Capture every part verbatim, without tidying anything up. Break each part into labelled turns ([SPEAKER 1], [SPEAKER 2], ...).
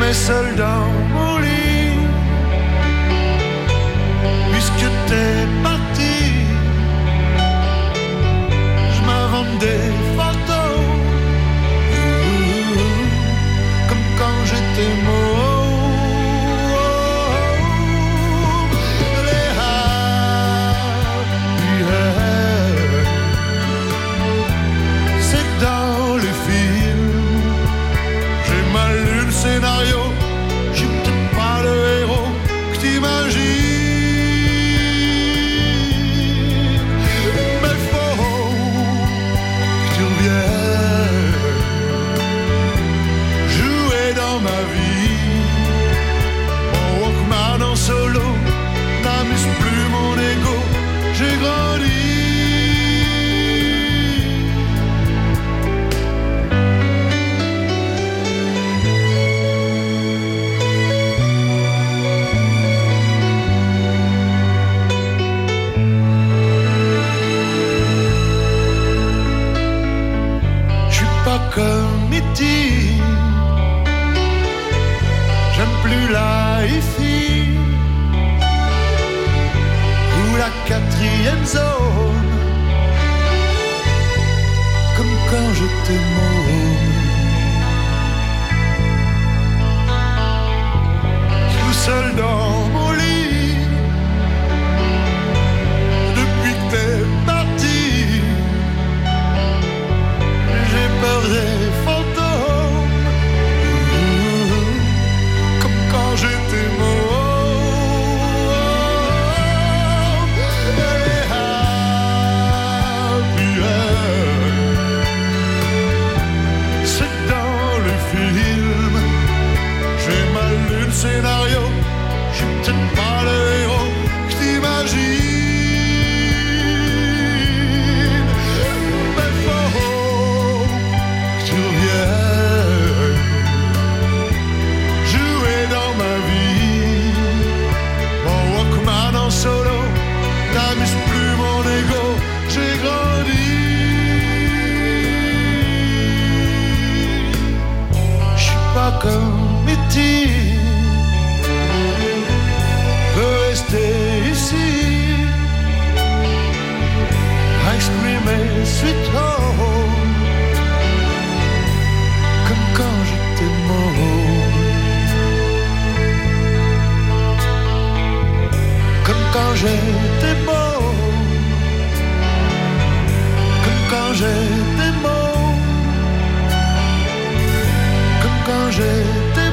[SPEAKER 1] mais seul dans mon lit, puisque t'es parti, je m'invente des fantômes, comme quand j'étais mort. Scénario, je suis peut-être pas le héros que t'imagines, mais faut que tu reviennes jouer dans ma vie. Mon Walkman en solo n'amuse plus mon ego, j'ai grandi. Comme E T, j'aime plus la hi-fi ou la quatrième zone, comme quand j'étais môme, tout seul dans mon lit, depuis que t'es parti. J'ai peur des fantômes, comme quand j'étais mort. Et happy end, c'est dans le film. J'ai mal lu le scénario, je suis peut-être pas le héros que t'imagines. Solo, n'amuse plus mon ego, j'ai grandi. Je suis pas comme E T, veux rester ici, ice cream et sweet home, comme quand j'étais mort. Comme quand j'étais beau, comme quand j'étais beau, comme quand j'étais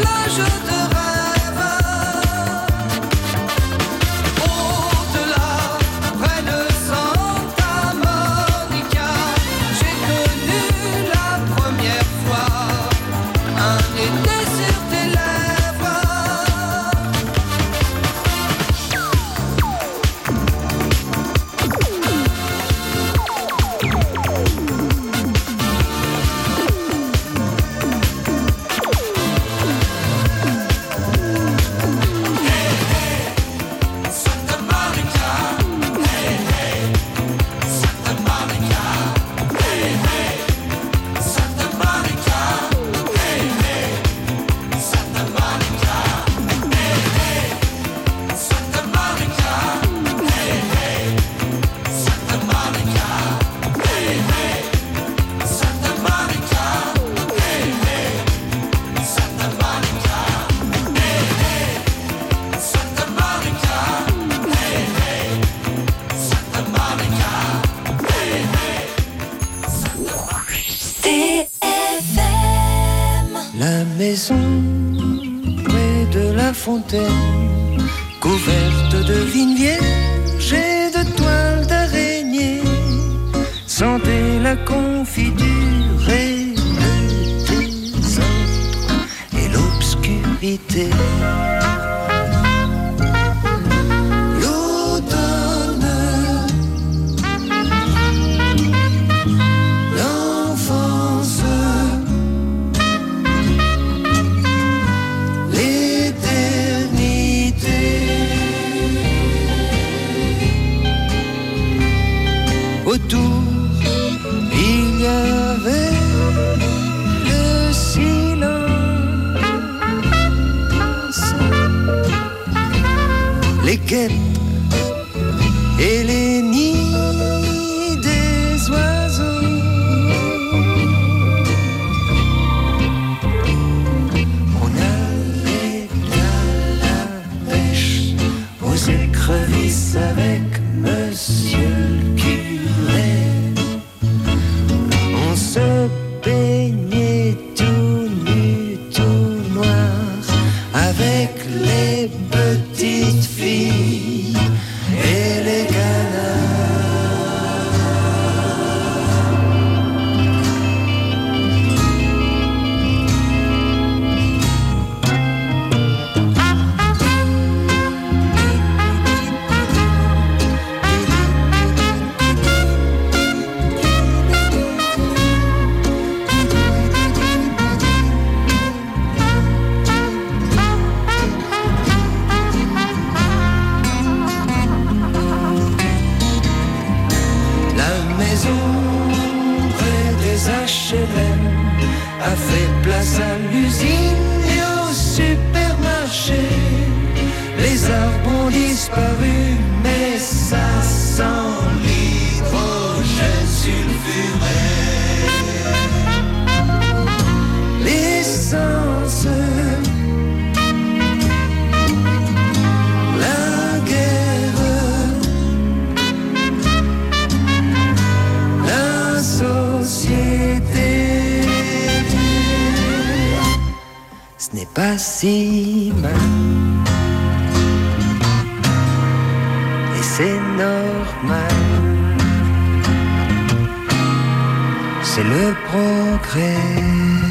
[SPEAKER 2] Fontaine, couverte de vignes vierges et de toiles d'araignée, sentez la confiture et le désordre et l'obscurité. Autour, il y avait le silence les guêpes et les nids des oiseaux. On allait à la pêche aux écrevisses avec monsieur le curé. On se baignait tout nu, tout noir avec les petites filles et les canards. A fait place à l'usine et au supermarché. Les arbres ont disparu, mais ça sent l'hydrogène sulfuré. L'essence, la guerre, la société. Ce n'est pas si mal, et c'est normal, c'est le progrès.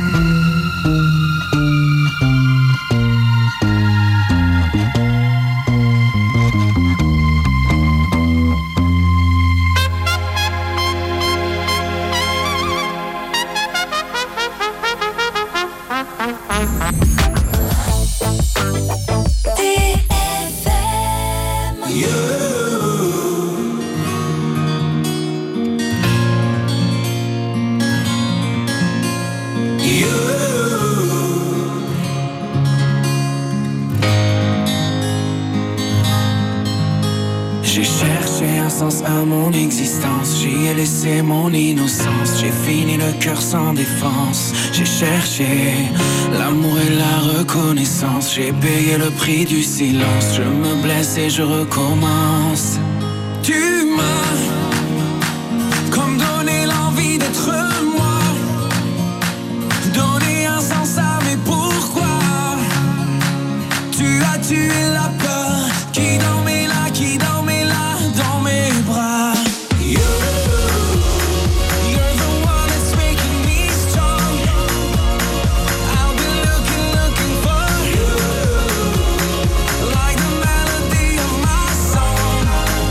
[SPEAKER 3] À mon existence, j'y ai laissé mon innocence. J'ai fini le cœur sans défense. J'ai cherché l'amour et la reconnaissance. J'ai payé le prix du silence. Je me blesse et je recommence. Tu m'as comme donné l'envie d'être moi, donné un sens à mes pourquoi. tué la peur qui dormait là, qui dormait là dans mes bras. You, you're the one that's making me strong. I'll be looking, looking for you, like the melody of my song.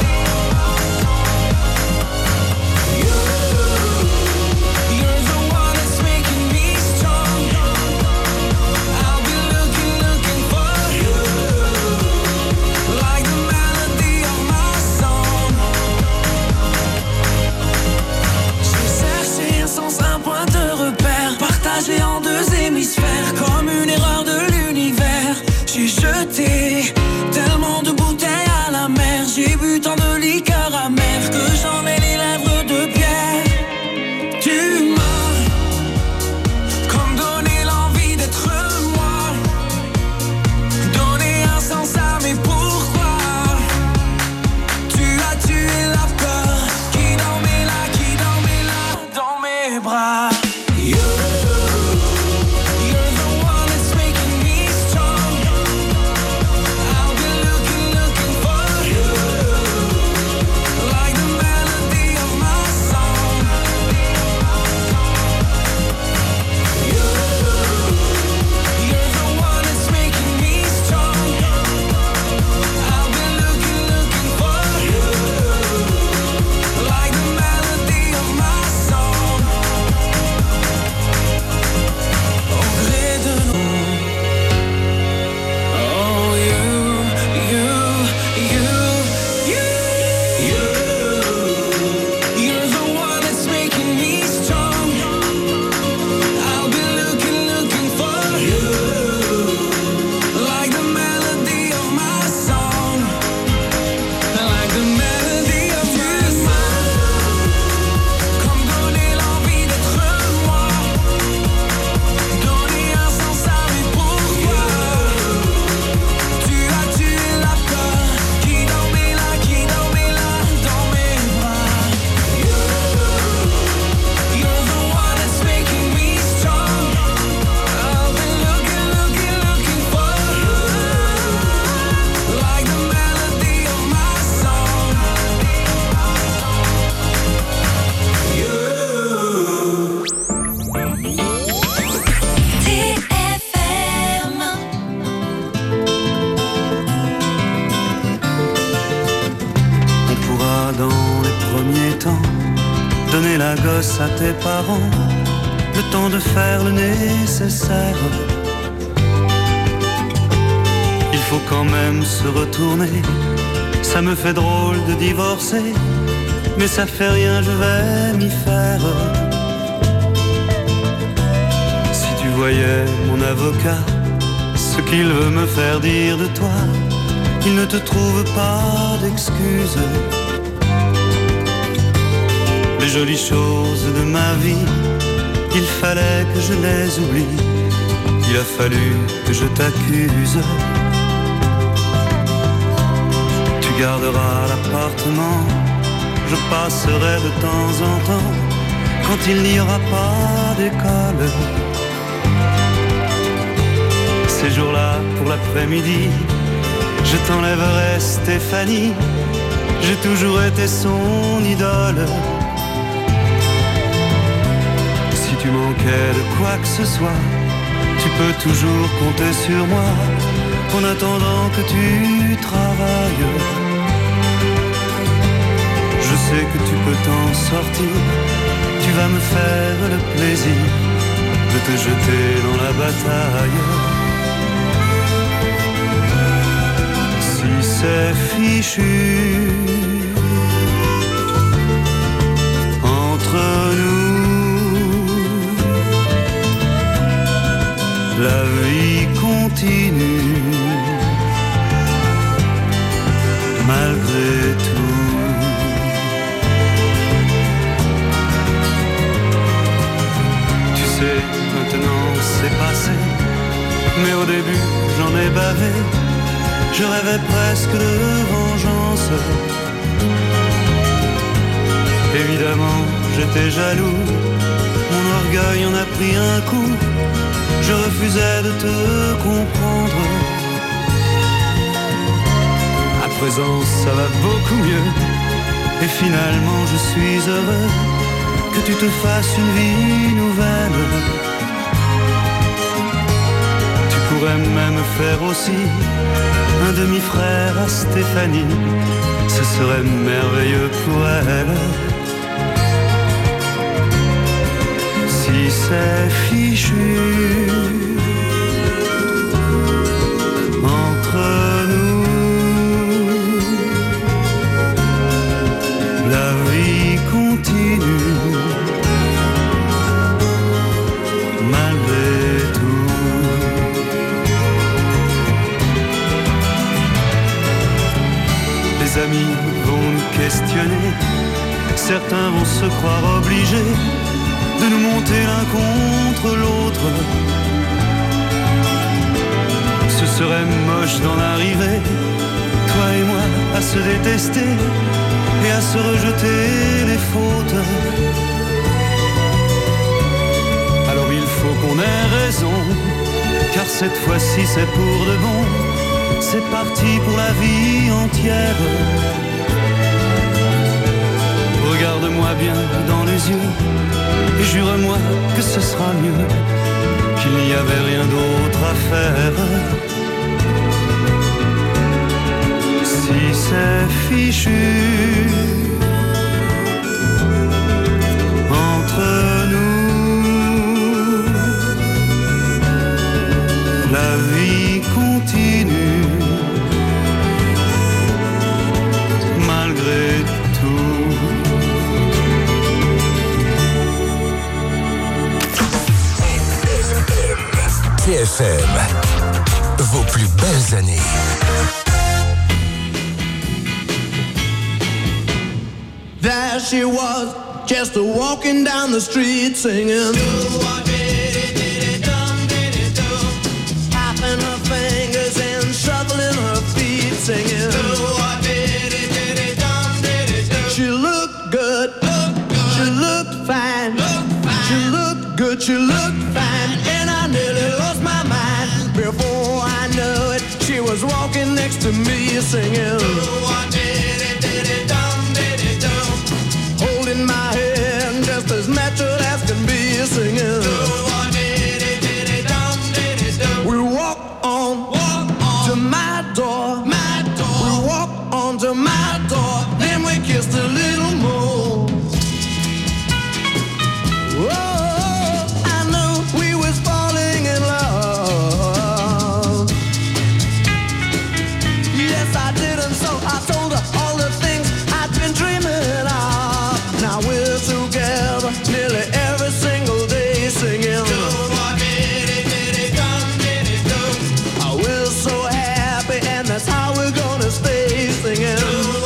[SPEAKER 3] You, you're the one that's making me strong. I'll be looking, looking for you, like the melody of my song. J'ai cherché un sens, un point de repère, partagé en deux hémisphères, comme une erreur de l'univers. J'ai jeté tellement de bouteilles à la mer, j'ai bu tant de liqueurs amères que j'en ai les lèvres de pierre. Tu m'as comme donné l'envie d'être moi, donné un sens à mes pourquoi. Tu as tué la peur qui dormait là, qui dormait là dans mes bras. You, you're the one that's making me strong. I'll be looking, looking for you, like the melody of my song. You, you're the one that's making me strong. I'll be looking, looking for you, like the melody of my song. Au gré de nous, oh you, you, you, you, you, you're the one that's making me strong. I'll be looking, looking for you, like the melody of my song, like the melody of my song. Comme donner l'envie d'être moi, donner un sens à mes pourquoi. Tu as tué la peur qui dormait là, qui dormait là dans mes bras. You, you're the one that's making me strong. I'll be looking, looking, looking for you, like the melody of my song. You.
[SPEAKER 4] T F M.
[SPEAKER 5] On pourra dans les premiers temps donner la gosse à tes parents, le temps de faire le nécessaire. Il faut quand même se retourner, ça me fait drôle de divorcer, mais ça fait rien, je vais m'y faire. Si tu voyais mon avocat, ce qu'il veut me faire dire de toi, il ne te trouve pas d'excuses. Les jolies choses de ma vie, il fallait que je les oublie, il a fallu que je t'accuse. Tu garderas l'appartement, je passerai de temps en temps, quand il n'y aura pas d'école. Ces jours-là, pour l'après-midi, je t'enlèverai Stéphanie, j'ai toujours été son idole. Si tu manquais de quoi que ce soit, tu peux toujours compter sur moi, en attendant que tu travailles. Je sais que tu peux t'en sortir, tu vas me faire le plaisir de te jeter dans la bataille. Si c'est fichu entre nous, la vie continue malgré tout. Tu sais, maintenant c'est passé, mais au début j'en ai bavé. Je rêvais presque de vengeance. Évidemment, j'étais jaloux, mon orgueil en a pris un coup. Je refusais de te comprendre. présent ça va beaucoup mieux. Et finalement je suis heureux que tu te fasses une vie nouvelle. Tu pourrais même faire aussi un demi-frère à Stéphanie, ce serait merveilleux pour elle. Si c'est fichu entre nous, la vie continue malgré tout. Les amis vont nous questionner, certains vont se croire obligés de nous monter l'un contre l'autre. Ce serait moche d'en arriver, toi et moi, à se détester et à se rejeter les fautes. Alors il faut qu'on ait raison, car cette fois-ci c'est pour de bon. C'est parti pour la vie entière. Regarde-moi bien dans les yeux et jure-moi que ce sera mieux, qu'il n'y avait rien d'autre à faire. Si c'est fichu entre nous, la vie continue malgré tout.
[SPEAKER 6] T F M, vos plus belles années.
[SPEAKER 7] There she was, just a walking down the street singing. Tapping her fingers and shuffling her feet singing. She looked good, she looked fine, she looked good, she looked fine, and I nearly lost my mind. Before I knew it, she was walking next to me singing. Holding my hand just as natural as can be singing. We walk on to my door, we walk on to my door, then we kissed a little more. Oh, I knew we was falling in love. Yes, I did, and so I told her all the things I'd been dreaming of. Now we're together nearly every single day singing. Oh, we're so happy, and that's how we're gonna stay singing.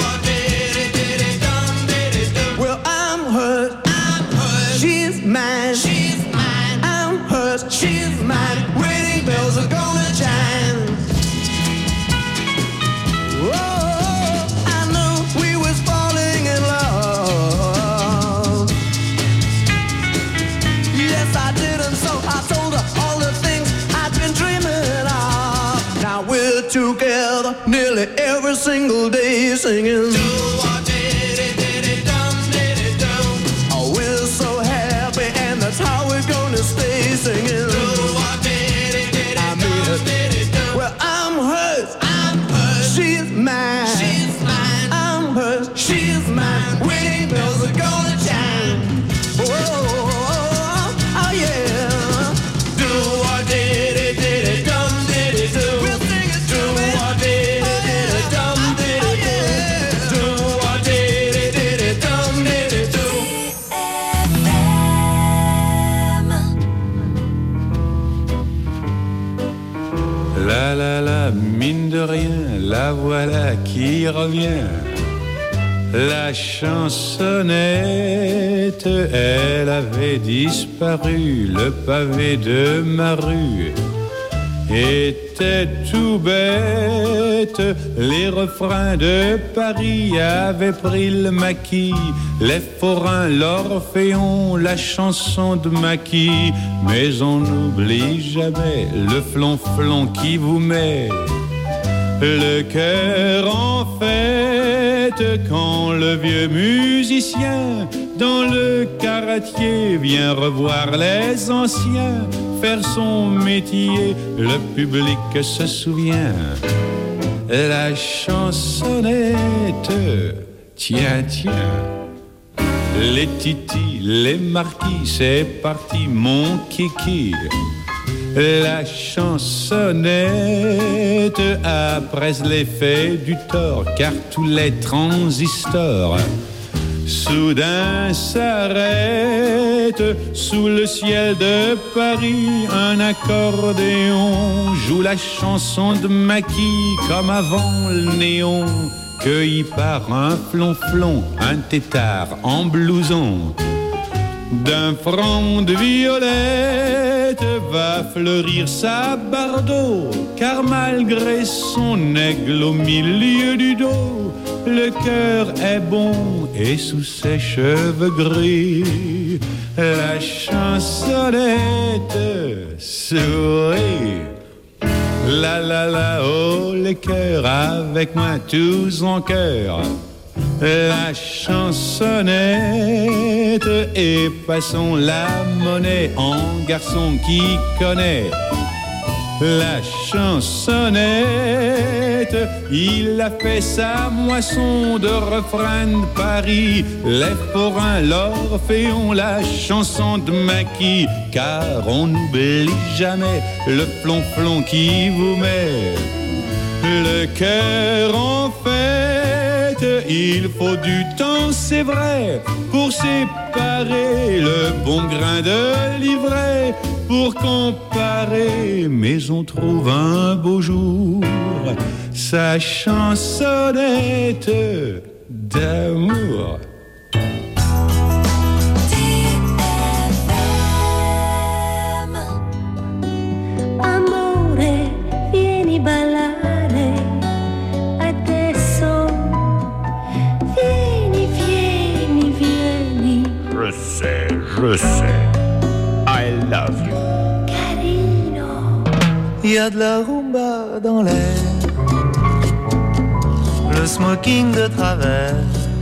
[SPEAKER 7] Well, I'm hers, I'm hers. She's mine, she's mine. I'm hers, she's mine. Wedding bells are gonna chime. Oh, I knew we was falling in love. Yes, I did, and so I told her all the things I'd been dreaming of. Now we're together nearly every single day singing. Oh, we're so happy, and that's how we're gonna stay singing. I mean it. Well, I'm hers, I'm hers. She's mine, she's mine. I'm hers, she's mine. Wedding bells are gonna chime. Oh, oh yeah. Do what did it, did it, dum did it do. We'll sing it do what did it, did it, dum did it do. Do what did it, did it, dum did it do.
[SPEAKER 8] La la la, mine de rien, la voilà qui revient. La chansonnette, elle avait disparu. Le pavé de ma rue était tout bête. Les refrains de Paris avaient pris le maquis. Les forains, l'orphéon, la chanson de Maquis. Mais on n'oublie jamais le flonflon qui vous met le cœur en fête quand le vieux musicien dans le quartier vient revoir les anciens faire son métier. Le public se souvient, la chansonnette, tiens, tiens. Les titis, les marquis, c'est parti mon kiki. La chansonnette après l'effet du tort, car tous les transistors soudain s'arrête sous le ciel de Paris. Un accordéon joue la chanson de Maquis comme avant le néon, cueilli par un flonflon, un tétard en blouson. D'un front de violette va fleurir sa bardeau, car malgré son aigle au milieu du dos, le cœur est bon et sous ses cheveux gris, la chansonnette sourit. La la la, oh les cœurs, avec moi tous en cœur. La chansonnette et passons la monnaie en garçon qui connaît. La chansonnette, il a fait sa moisson de refrain de Paris. Les forains, l'orphéon, la chanson de Maquis, car on n'oublie jamais le flonflon qui vous met le cœur en fête. Il faut du temps, c'est vrai, pour séparer le bon grain de l'ivraie, pour comparer, mais on trouve un beau jour sa chansonnette d'amour.
[SPEAKER 9] Amore, vieni ballare adesso. Vieni, vieni, vieni.
[SPEAKER 8] Je sais, je sais. I love you.
[SPEAKER 9] Carino.
[SPEAKER 10] Il y a de la rumba dans l'air, le smoking de travers.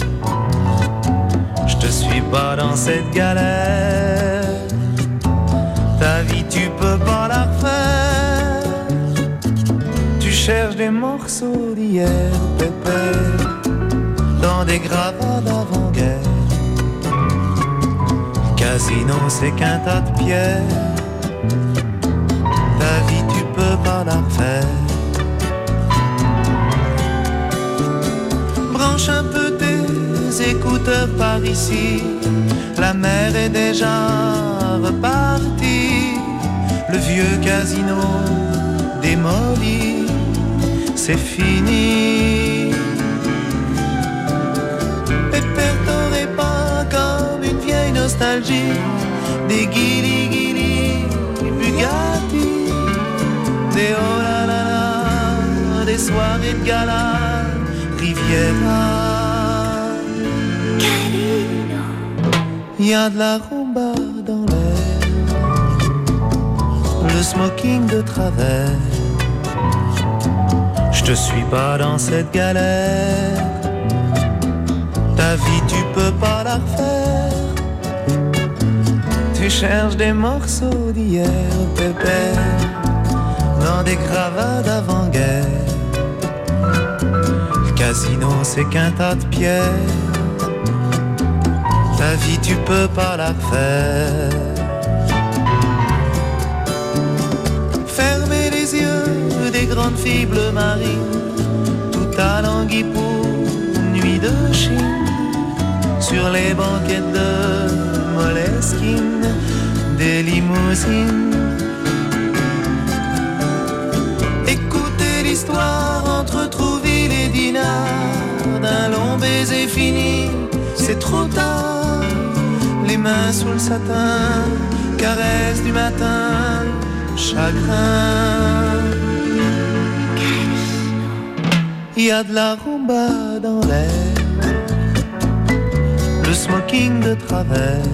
[SPEAKER 10] Je te suis pas dans cette galère. Ta vie tu peux pas la refaire. Tu cherches des morceaux d'hier, pépère, dans des gravats d'avant-guerre. Casino c'est qu'un tas de pierres. Ta vie tu peux pas la refaire. Branche un peu tes écouteurs par ici. La mer est déjà repartie. Le vieux casino démoli, c'est fini. Pépère, t'aurais pas comme une vieille nostalgie des guili guili Bugatti, des oh la la la, des soirées de gala Riviera.
[SPEAKER 9] Carino.
[SPEAKER 10] Y a de la rumba dans l'air, le smoking de travers. Je te suis pas dans cette galère. Ta vie tu peux pas la refaire. Tu cherches des morceaux d'hier, pépère, dans des gravats d'avant-guerre. Le casino c'est qu'un tas de pierres. Ta vie tu peux pas la refaire. Fermez les yeux des grandes filles bleu marine, tout à Languille pour une nuit de Chine. Sur les banquettes de Moleskine, des limousines. Écoutez l'histoire entre Trouville et Dinard, d'un long baiser fini, c'est trop tard. Les mains sous le satin, caresse du matin, chagrin. Il y a de la rumba dans l'air, le smoking de travers.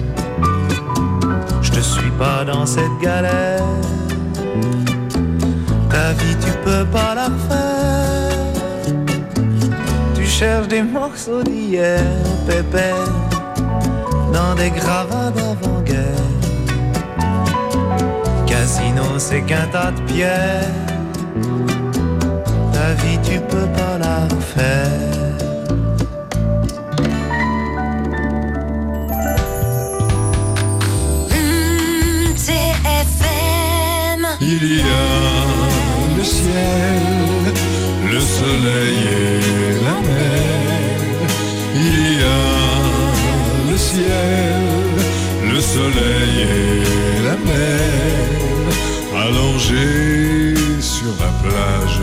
[SPEAKER 10] Je te suis pas dans cette galère. Ta vie tu peux pas la refaire. cherches des morceaux d'hier, pépère, dans des gravats d'avant-guerre. Casino, c'est qu'un tas de pierres. Ta vie, tu peux pas la refaire.
[SPEAKER 4] Mmh, T F M.
[SPEAKER 1] Il y a le ciel, le soleil et la mer. Il y a le ciel, le soleil et la mer. Allongés sur la plage,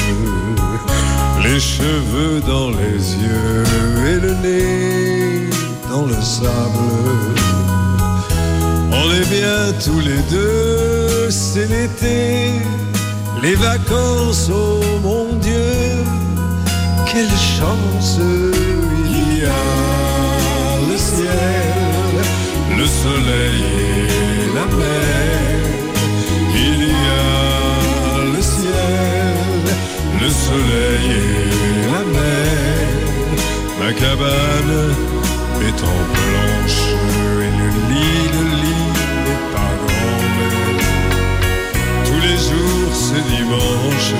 [SPEAKER 1] les cheveux dans les yeux et le nez dans le sable. On est bien tous les deux, c'est l'été, les vacances, oh mon Dieu, quelle chance. Il y a le ciel, le soleil et la mer. Il y a le ciel, le soleil et la mer. Ma cabane est en planche et le lit, le lit n'est pas grand, mais tous les jours c'est dimanche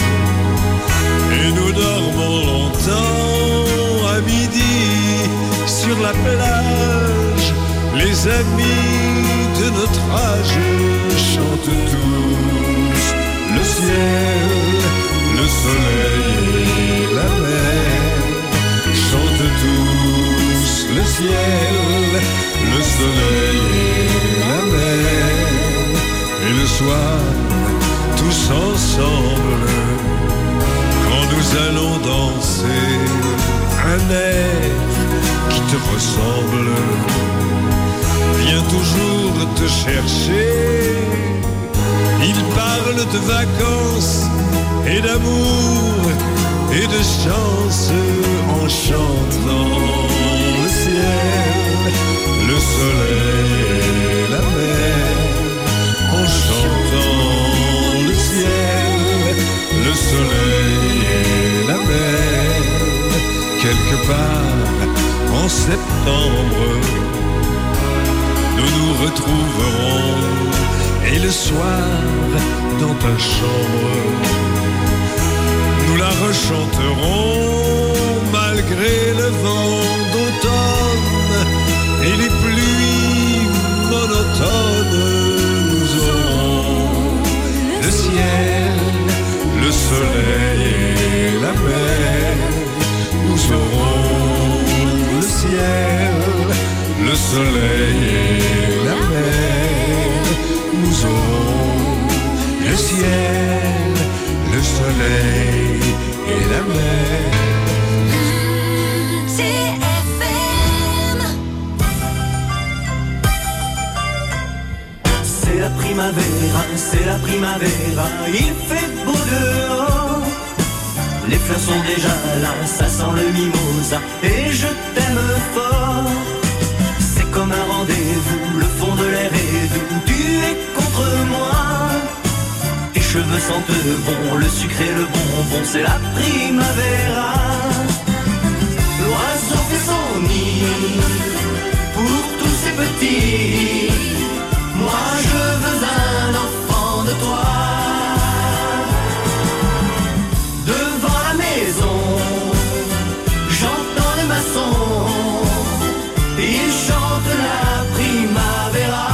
[SPEAKER 1] et nous dormons longtemps à midi sur la plage. Les amis de notre âge chantent tous le ciel, le soleil et la mer. Chantent tous le ciel, le soleil et la mer. Et le soir, tous ensemble, quand nous allons danser un air qui te ressemble, vient toujours te chercher. Il parle de vacances et d'amour et de chance en chantant le ciel, le soleil et la mer. En chantant le ciel, le soleil et la mer. Quelque part en septembre, nous nous retrouverons et le soir dans ta chambre nous la rechanterons malgré le vent d'automne et les pluies monotones. Nous aurons le ciel, le soleil et la mer. Nous aurons le ciel, le soleil et la mer. Nous aurons le ciel, le soleil et la mer.
[SPEAKER 4] T F M.
[SPEAKER 10] C'est la primavera, c'est la primavera. Il fait beau dehors. Les fleurs sont déjà là, ça sent le mimosa. Et je t'aime fort. C'est comme un rendez-vous, le fond de l'air est doux. Tu es contre moi. Tes cheveux sentent bon, le sucre et le bonbon. C'est la primavera. L'oiseau fait son nid pour tous ces petits. Moi je veux un enfant de toi. Devant la maison, j'entends les maçons. Ils chantent la primavera.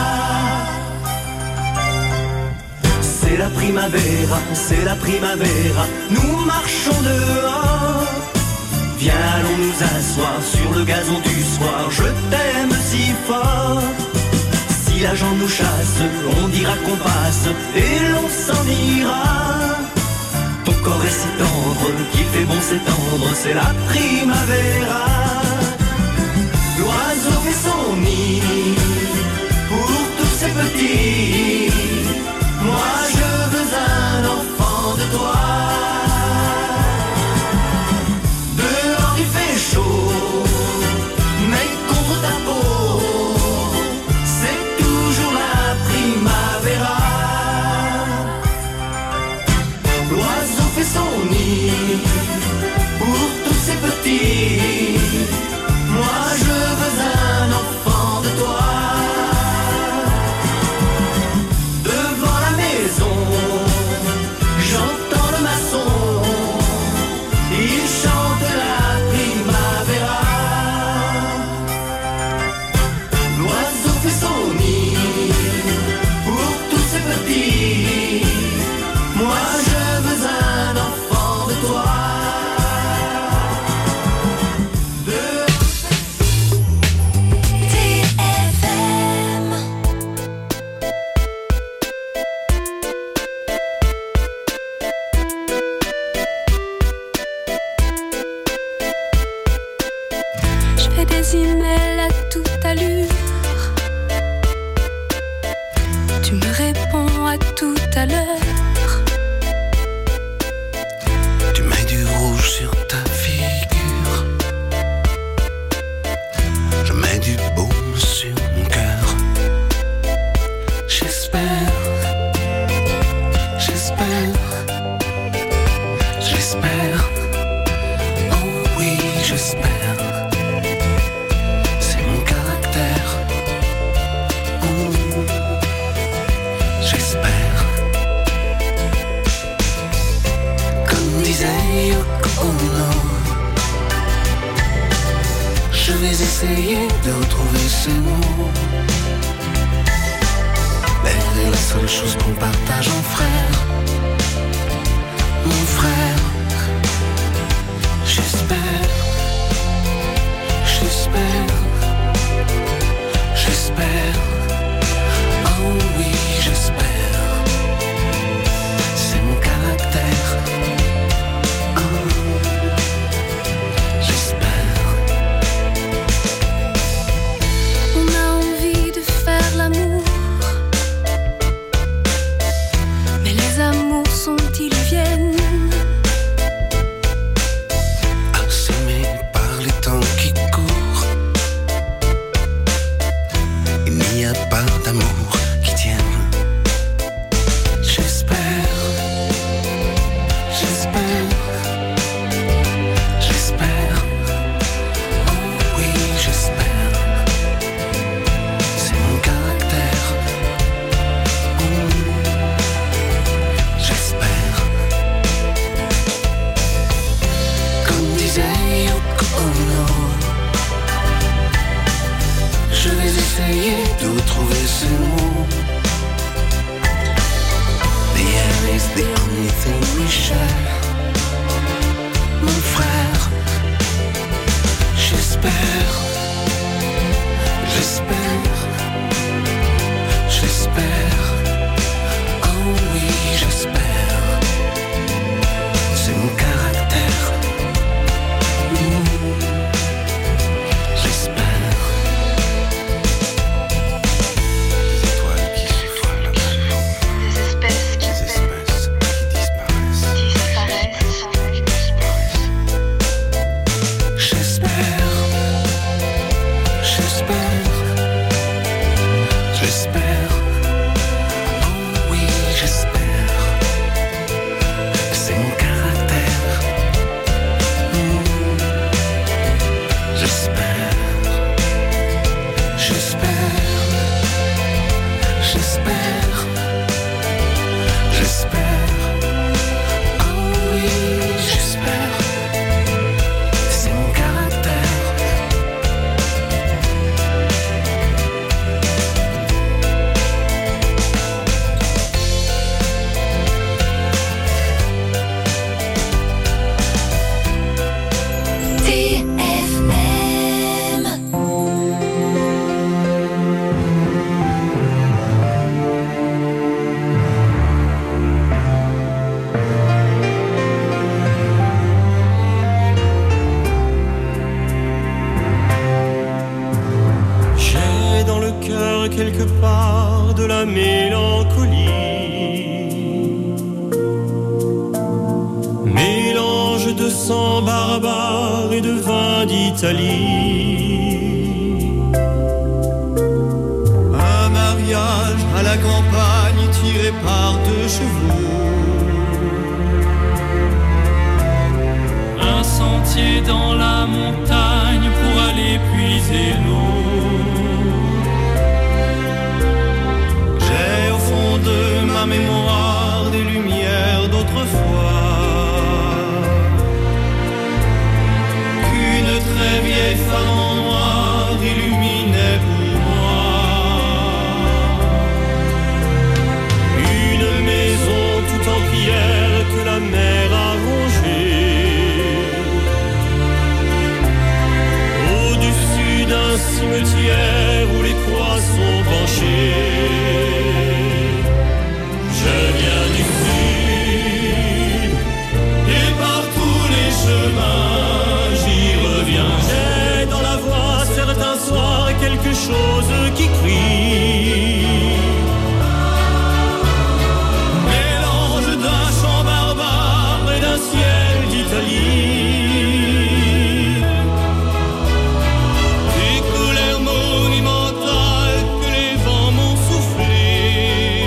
[SPEAKER 10] C'est la primavera, c'est la primavera. Nous marchons dehors. Viens, allons nous asseoir sur le gazon du soir. Je t'aime si fort. Si la jambe nous chasse, on dira qu'on passe et l'on s'en ira. Ton corps est si tendre qu'il fait bon s'étendre. C'est la primavera. L'oiseau fait son nid pour tous ces petits. Moi je veux un enfant de toi. Dehors il fait chaud, mais contre ta peau, c'est toujours la primavera. L'oiseau fait son nid pour tous ces petit. Moi je veux un enfant de toi. Devant la maison, j'entends le maçon. Il chante la primavera. L'oiseau fait son nid pour tous ses petits. Moi je veux un enfant de toi.
[SPEAKER 9] Je fais des emails à toute allure. Tu me réponds à tout à l'heure.
[SPEAKER 3] Tu mets du rouge sur ta figure. Je mets du baume sur mon cœur. J'espère, j'espère, j'espère. Oh oui, j'espère. C'est mon caractère. Oh, j'espère. Comme disait Yoko Ono, je vais essayer de retrouver ces mots. L'air est la seule chose qu'on partage en frère. Mon frère. J'espère, j'espère, j'espère. Oh oui, j'espère. C'est mon caractère. Oh, j'espère.
[SPEAKER 9] On a envie de faire l'amour, mais les amours sont-ils viennent?
[SPEAKER 3] Assommé par les temps qui courent, il n'y a pas d'amour qui tienne. J'espère, j'espère, j'espère. Oh oui, j'espère. C'est mon caractère. Oh, j'espère. Comme disait Yoko Ono, je vais essayer de retrouver ces mots. The air is the only thing we share. Mon frère, j'espère, j'espère, j'espère. Oh oui, j'espère. C'est mon caractère. Mmh. J'espère. Des étoiles qui s'étoilent là-bas.
[SPEAKER 11] Des espèces qui
[SPEAKER 3] Des espèces qui disparaissent.
[SPEAKER 11] disparaissent.
[SPEAKER 3] J'espère. J'espère. J'espère. Oh oui, j'espère. C'est mon caractère. Mmh. J'espère. J'espère. J'espère. J'espère. Oh oui, j'espère. C'est mon caractère.
[SPEAKER 4] T F M.
[SPEAKER 10] J'ai dans le cœur quelque part de la mélancolie, mélange de sang barbare et de vin d'Italie. Un mariage à la campagne tiré par deux chevaux,
[SPEAKER 3] Un sentier dans la montagne pour aller puiser l'eau. J'ai au fond de ma mémoire des lumières d'autrefois qu'une très vieille femme en noir illuminait pour moi. Une maison tout en pierre que la mer a rongée au-dessus d'un cimetière où les croix sont penchées. Je viens du sud et par tous les chemins j'y reviens. J'ai dans la voix certains soirs quelque chose qui crie, mélange d'un chant barbare et d'un ciel d'Italie, des colères monumentales que les vents m'ont soufflées,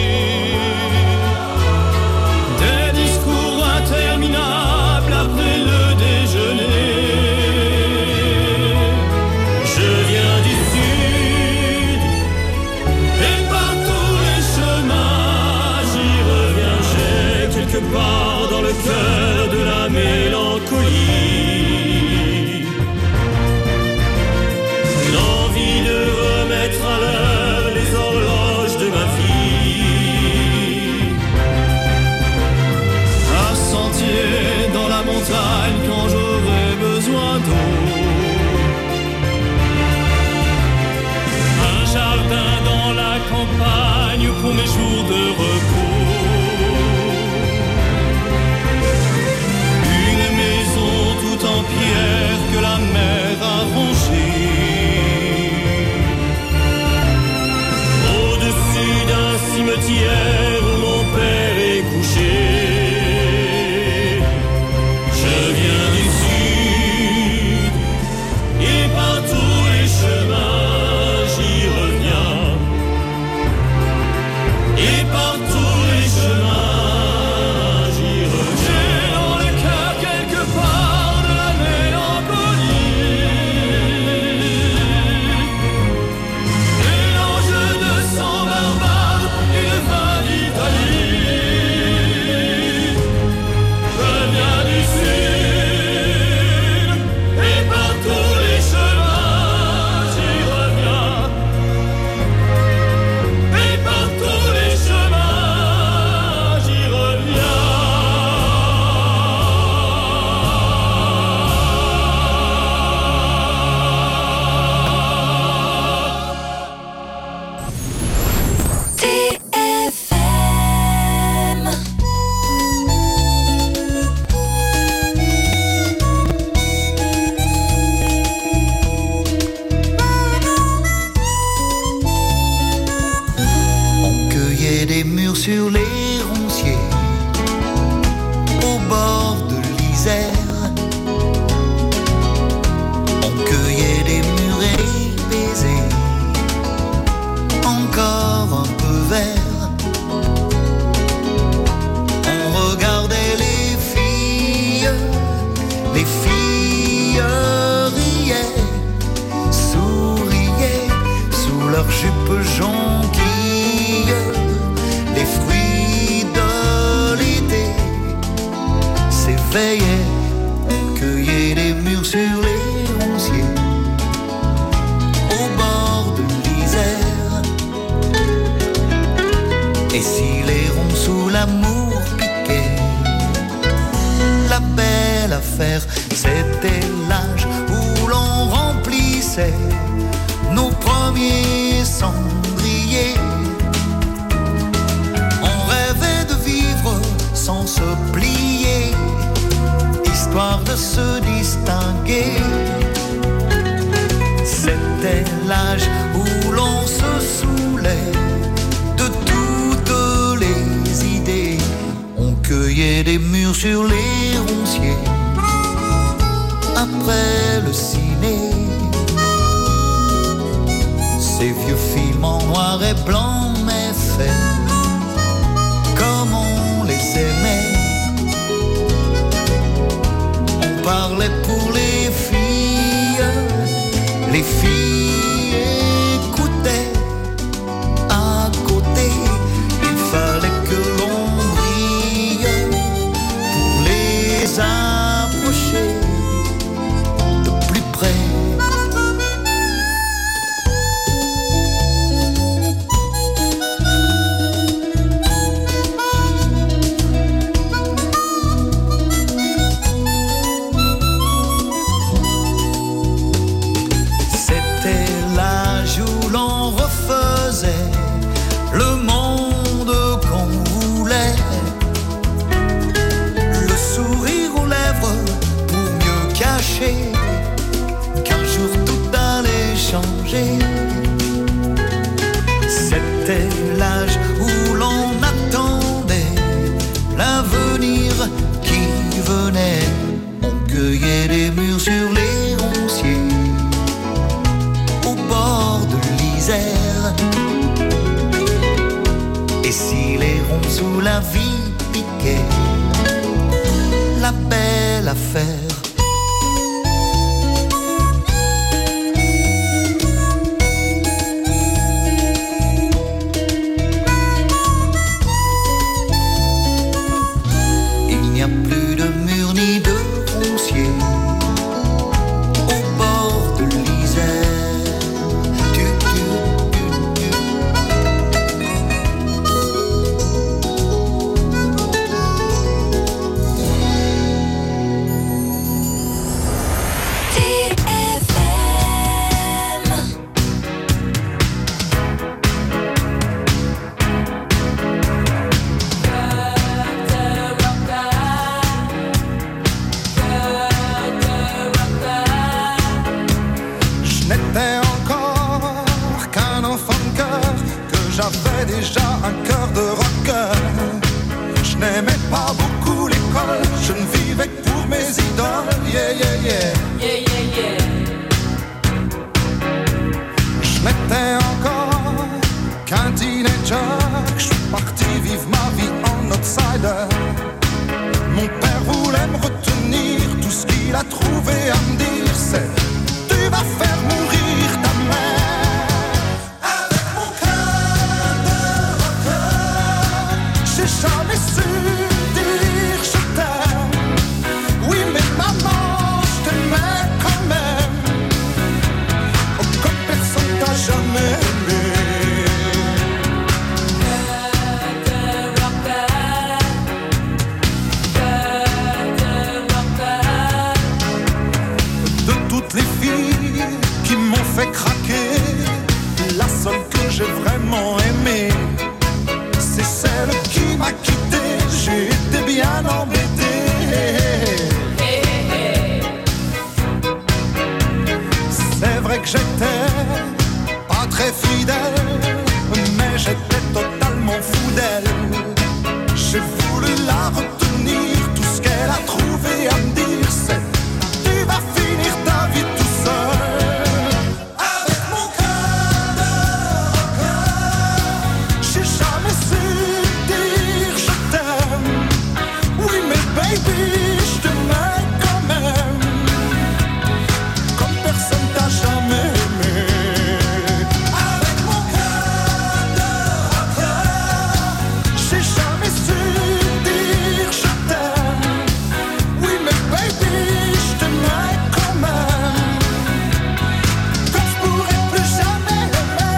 [SPEAKER 3] des discours interminables après le déjeuner. Je viens du sud et par tous les chemins j'y reviens. J'ai quelque part dans le cœur de la mélancolie l'envie de remettre à l'heure les horloges de ma vie. Un sentier dans la montagne quand j'aurai besoin d'eau, un jardin dans la campagne pour mes jours de repos, une maison tout en pierre que la mer a rongée au-dessus d'un cimetière où mon père est couché. Je viens du sud et par tous les chemins j'y reviens, et par tous les chemins j'y reviens. J'ai dans le cœur quelque part de la mélancolie, mélange de sang barbare et de vin d'Italie. Je viens du sud et par tous les chemins j'y reviens, et par tous les chemins j'y reviens.
[SPEAKER 4] T F M.
[SPEAKER 12] On cueillait des mûres sur les ronciers au bord de l'Isère. On cueillait des mûres et des baisers encore un peu verts. On regardait les filles, les filles riaient, souriaient sous leurs jupes jonquilles. Les fruits de l'été s'éveillaient. On cueillait des mûres sur les ronciers au bord de l'Isère. Et si les ronds sous l'amour piquaient, la belle affaire, c'était l'âge où l'on remplissait nos premiers cendriers. On rêvait de vivre sans se plier, histoire de se distinguer. C'était l'âge où l'on se saoulait de toutes les idées. On cueillait des mûres sur les ronciers après le ciné. Ces vieux films en noir et blanc mais faits comme on les aimait. On parlait pour les filles Les filles écoutaient à côté. Il fallait que l'on brille pour les approcher de plus près. Le monde qu'on voulait, le sourire aux lèvres pour mieux cacher qu'un jour tout allait changer. C'était l'âge où l'on attendait l'avenir qui venait. On cueillait des mûres sur les ronciers au bord de l'Isère. Et si les ronds sous la vie piquaient, la belle affaire. Il n'y a plus de murs ni de ronciers au bord de l'Isère. Tu, tu, tu, tu.
[SPEAKER 1] J'avais déjà un cœur de rocker. Je n'aimais pas beaucoup l'école. Je ne vivais que pour mes idoles. Yeah, yeah, yeah.
[SPEAKER 13] Yeah, yeah, yeah.
[SPEAKER 1] Je n'étais encore qu'un teenager. Je suis parti vivre ma vie en outsider. Mon père voulait me retenir. Tout ce qu'il a trouvé à me dire, c'est: tu vas faire mourir ta mère. J'ai jamais su dire je t'aime. Oui mais maman, je t'aimais quand même. Oh, comme personne t'a jamais aimé. De toutes les filles qui m'ont fait craquer, la seule que j'ai vraiment aimée, c'est celle qui m'a quitté. J'ai été bien embêté. C'est vrai que j'étais pas très fidèle, mais j'étais totalement fou d'elle. J'ai voulu la retenir. Tout ce qu'elle a trouvé à me dire, c'est: tu vas finir ta vie tout seul. Avec mon cœur de rocker, j'ai jamais su dire je t'aime. Oui mais baby, je t'aimais quand même. Comme personne t'a jamais aimé. Avec mon cœur de rocker, j'ai jamais su dire je t'aime. Oui mais baby, je t'aimais quand même. Comme je pourrais plus jamais aimer.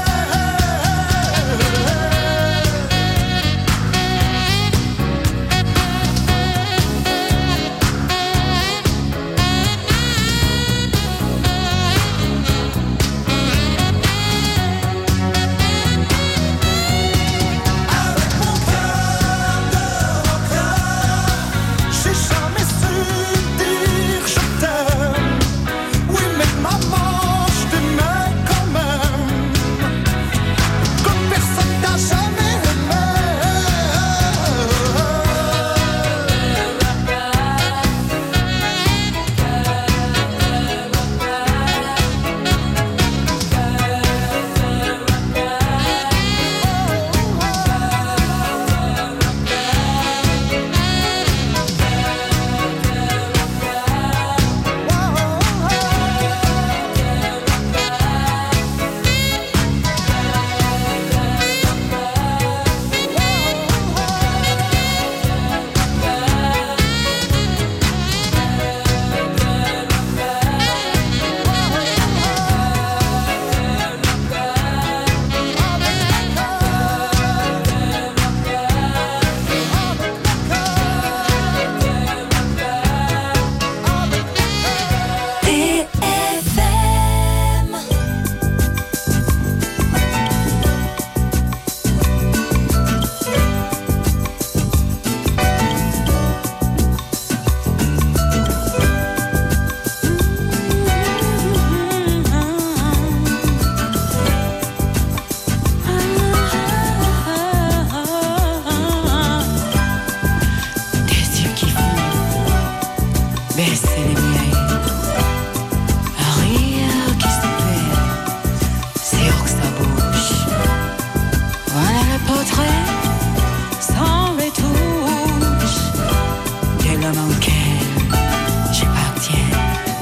[SPEAKER 13] baisser les miens. Un rire qui se fait, c'est où que ça bouge. Voilà le portrait sans retouche de l'homme auquel j'appartiens.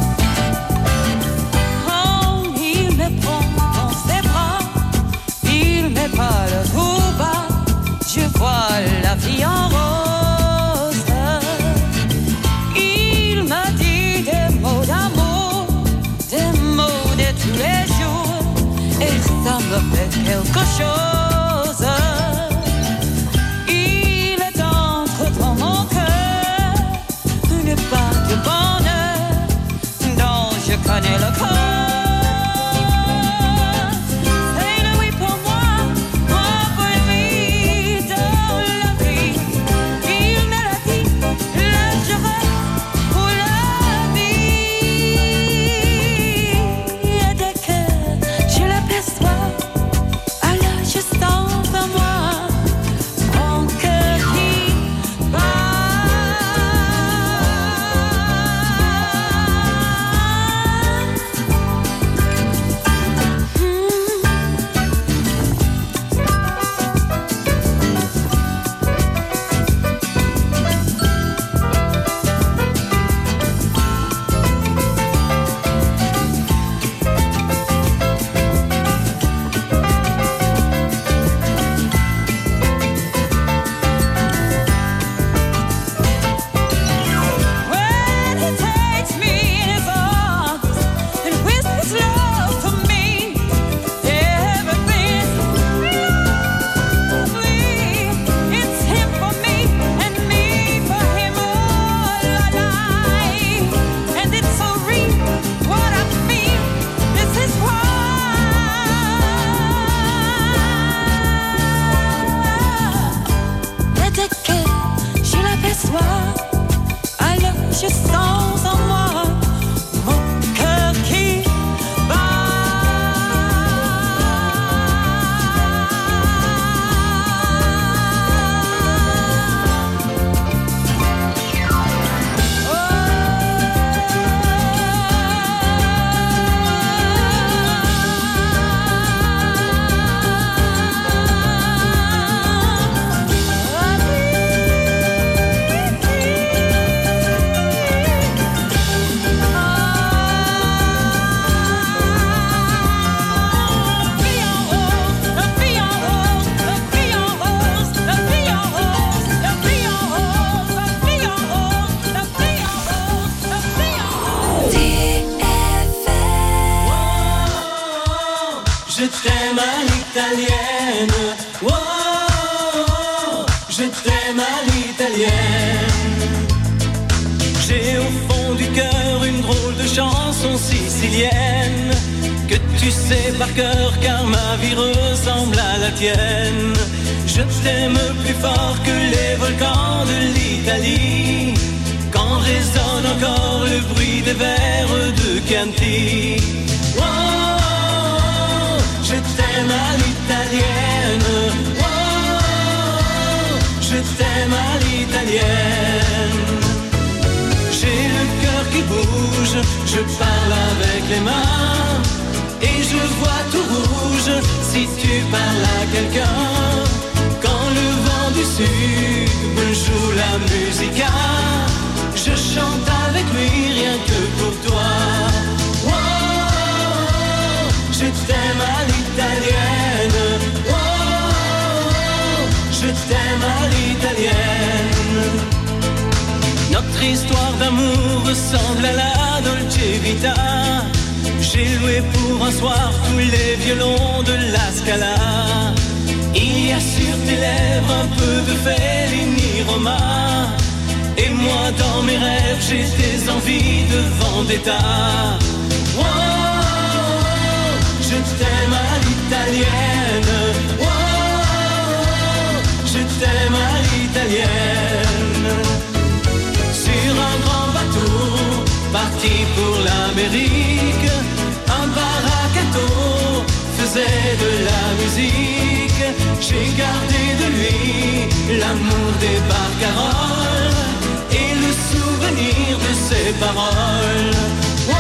[SPEAKER 13] Oh, il me prend dans ses bras, il me parle tout bas, je vois la vie en rose. Il m'a dit des mots d'amour, des mots de tous les jours, et ça me fait quelque chose. Il est entre dans mon cœur une part de bonheur dont je connais le corps.
[SPEAKER 14] Je t'aime plus fort que les volcans de l'Italie, quand résonne encore le bruit des vers de Chianti. Oh, je t'aime à l'italienne. Oh, je t'aime à l'italienne. J'ai le cœur qui bouge, je parle avec les mains, et je vois tout rouge si tu parles à quelqu'un. Quand le vent du sud me joue la musica, je chante avec lui rien que pour toi. Oh, je t'aime à l'italienne. Oh, je t'aime à l'italienne. Notre histoire d'amour ressemble à la Dolce Vita. J'ai loué pour un soir tous les violons de la Scala. Il y a sur tes lèvres un peu de Fellini Roma, et moi dans mes rêves j'ai des envies de vendetta. Oh, je t'aime à l'italienne. Oh, je t'aime à l'italienne. Sur un grand bateau parti pour l'Amérique, un baracato faisait de la musique. J'ai gardé de lui l'amour des barcaroles et le souvenir de ses paroles. paroles. Oh,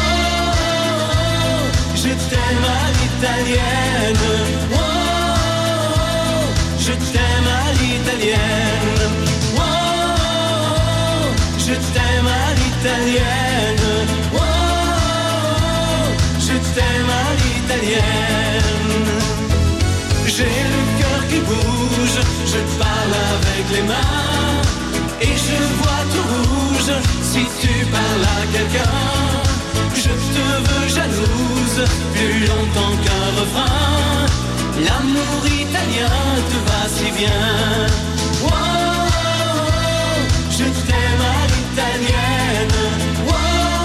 [SPEAKER 14] je t'aime à l'italienne. Oh, je t'aime à l'italienne. Oh, je t'aime à l'italienne. Oh, je t'aime à l'italienne. J'ai le cœur qui bouge, je parle avec les mains et je vois tout rouge si tu parles à quelqu'un. Je te veux jalouse plus longtemps qu'un refrain. L'amour italien te va si bien. Oh, je t'aime à l'italienne. Oh,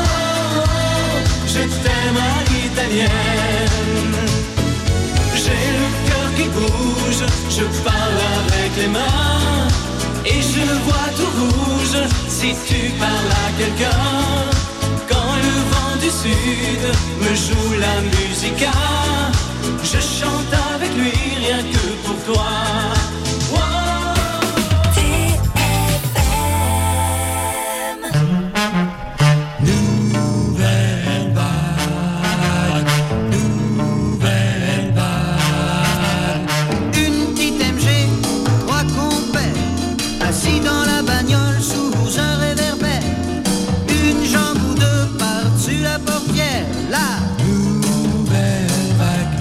[SPEAKER 14] je t'aime à l'italienne. J'ai le cœur qui bouge, je parle avec les mains et je vois tout rouge si tu parles à quelqu'un. Quand le vent du sud me joue la musica, je chante avec lui rien que pour toi. Oh,
[SPEAKER 7] nouvelle vague, nouvelle vague.
[SPEAKER 15] Une petite M G, trois compères, assis dans la bagnole sous un réverbère. Une jambe ou deux par-dessus la portière, là.
[SPEAKER 7] Nouvelle vague,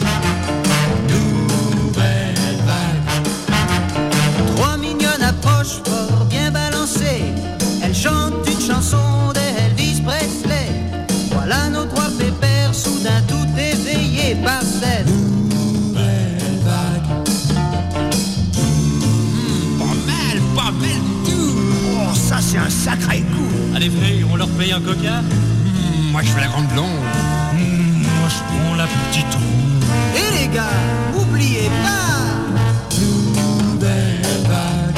[SPEAKER 7] nouvelle vague.
[SPEAKER 15] Trois mignonnes approchent fort bien balancées. Elles chantent une chanson d'Elvis Presley. Voilà nos trois pépères, soudain tout éveillés par cette
[SPEAKER 7] nouvelle vague.
[SPEAKER 16] Mmh, pas mal, pas mal tout. Oh, ça c'est un sacré coup.
[SPEAKER 17] Allez Fré, on leur paye un coca.
[SPEAKER 16] Mmh, moi je fais la grande blonde. Mmh, moi je prends la petite ronde.
[SPEAKER 15] Et les gars, oubliez pas.
[SPEAKER 7] Nouvelle vague,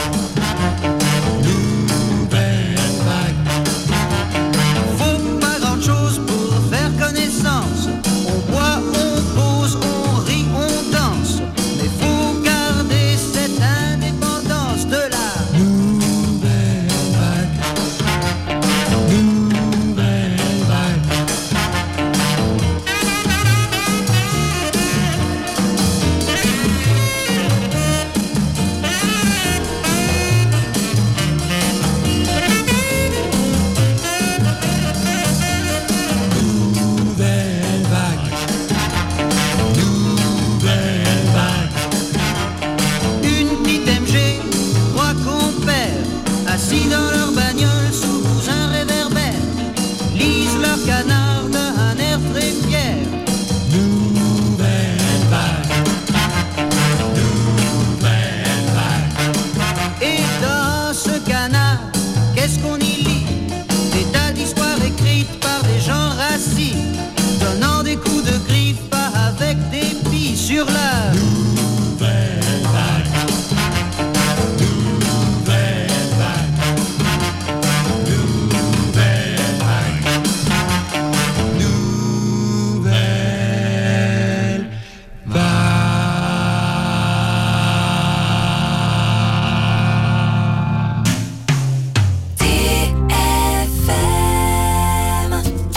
[SPEAKER 7] nouvelle vague.
[SPEAKER 15] Faut pas grand chose pour faire connaissance. On boit, on pose, on rit, on danse. Mais faut garder cette indépendance de la
[SPEAKER 7] nouvelle vague, nouvelle vague. Nouvelle vague, nouvelle vague.
[SPEAKER 15] Une petite M G, trois compères, assis dans leur bagnole sous un réverbère, lisent leur canard d'un air très fier.
[SPEAKER 7] Nouvelle vague, nouvelle vague.
[SPEAKER 15] Et dans ce canard, qu'est-ce qu'on y lit? Des tas d'histoires écrites par des gens rassis, donnant des coups de griffe pas avec des billes sur la
[SPEAKER 7] Nouvelle vague, nouvelle vague, nouvelle vague, nouvelle vague.
[SPEAKER 4] T F M.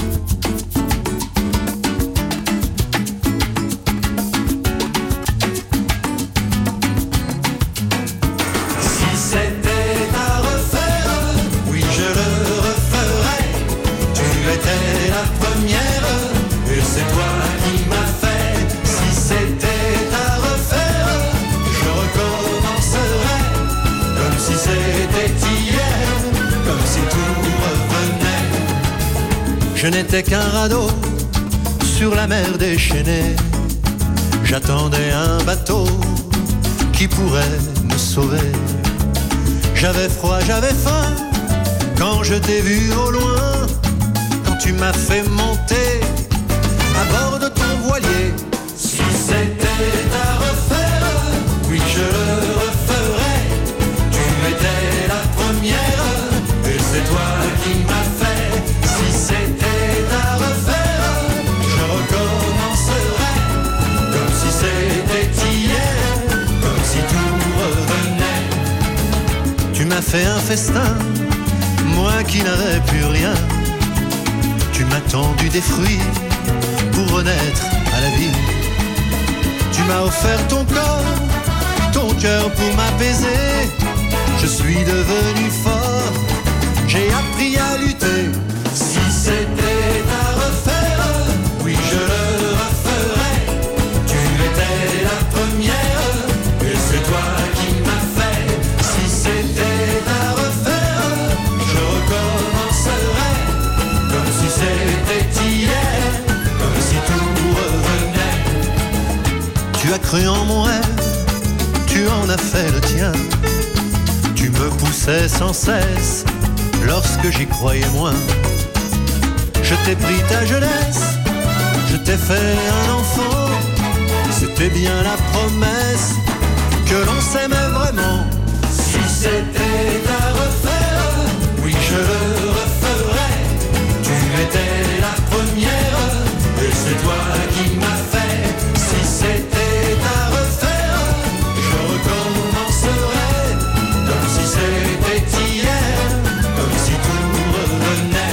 [SPEAKER 1] Si c'était à refaire, oui je le referais. Tu étais la première et c'est toi qui m'as fait. Si c'était à refaire, je recommencerais. Comme si c'était hier, comme si tout revenait. Je n'étais qu'un radeau sur la mer déchaînée. J'attendais un bateau qui pourrait me sauver. J'avais froid, j'avais faim quand je t'ai vu au loin. Quand tu m'as fait monter à bord de ton voilier. Si c'était à refaire, oui je le referais. Tu étais la première et c'est toi qui m'as fait. Si c'était à refaire, je recommencerais. Comme si c'était hier, comme si tout revenait. Tu m'as fait un festin, moi qui n'avais plus rien.
[SPEAKER 18] Tu m'as tendu des fruits pour renaître à la vie. Tu m'as offert ton corps, ton cœur pour m'apaiser. Je suis devenu fort, j'ai appris à lutter. Si c'était à refaire, oui je le referais. Tu étais la première, et c'est toi qui m'as fait. Si c'était à refaire, je recommencerais. Comme si c'était hier, comme si tout revenait. Tu as cru en mon rêve, tu en as fait le tien. Tu me poussais sans cesse lorsque j'y croyais moins. Je t'ai pris ta jeunesse, je t'ai fait un enfant. C'était bien la promesse que l'on s'aimait vraiment. Si c'était à refaire, oui je le referais. Tu étais la première, et c'est toi qui m'as fait. Si c'était à refaire, je recommencerais. Comme si c'était hier, comme si tout revenait.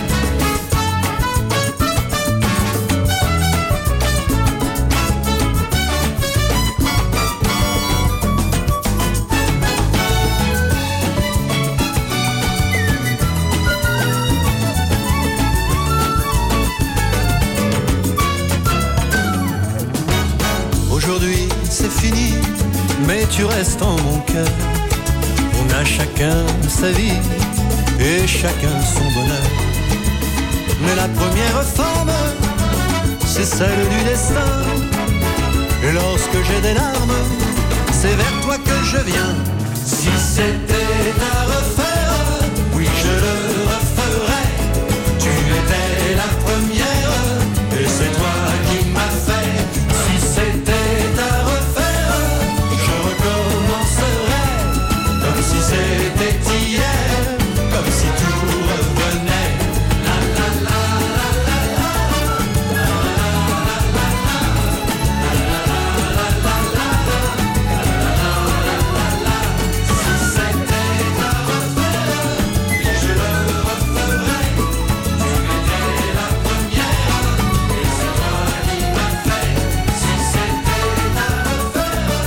[SPEAKER 18] Aujourd'hui c'est fini, mais tu restes en mon cœur. On a chacun sa vie et chacun son bonheur. Mais la première forme, c'est celle du destin. Et lorsque j'ai des larmes, c'est vers toi que je viens. Si c'était à refaire,